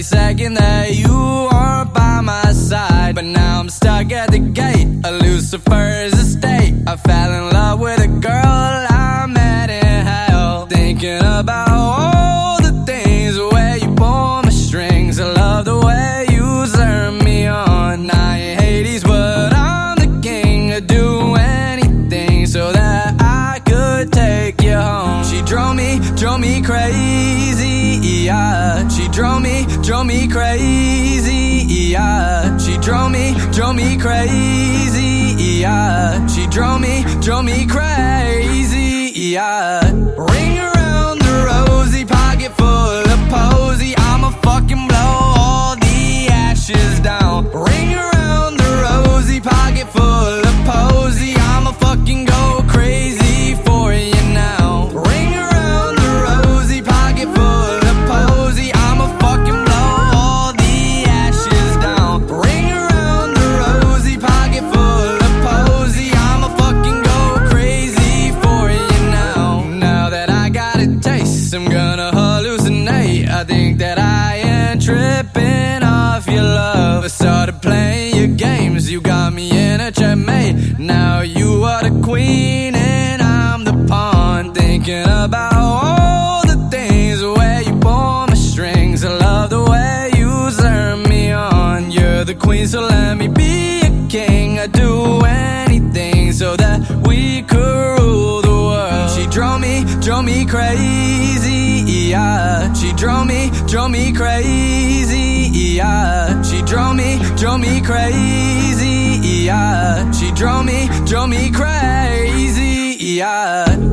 every second that you weren't by my side. But now I'm stuck at the gate of Lucifer's estate. I fell in love with a girl I met in hell, thinking about all the things, the way you pull my strings. I love the way you turn me on. I ain't Hades, but I'm the king. I'd do anything so that I could take you home. She drove me crazy, yeah. She drove me crazy, yeah. She drove me crazy, yeah. She drove me crazy, yeah. Ring around the rosy, pocket full of posy. I'ma fucking blow all the ashes down. Ring around the rosy, pocket full of posy. I'ma fucking go crazy for you now. Ring around the rosy, pocket full of posy. I'ma fucking blow all the ashes down. Ring around the rosy, pocket full of posy. I'ma fucking go crazy for you now. Now that I got a taste, I'm gonna hallucinate. I think that I am tripping off your love. I started playing your games, you got me in a checkmate. Now you are the queen and I'm the pawn, thinking about all the things, the way you pull my strings. I love the way you turn me on. You're the queen, so let me be a king. I'd do anything so that we could rule the world. She drove me crazy, yeah. She drove me crazy, yeah. She drove me crazy, yeah. She drove me crazy, yeah.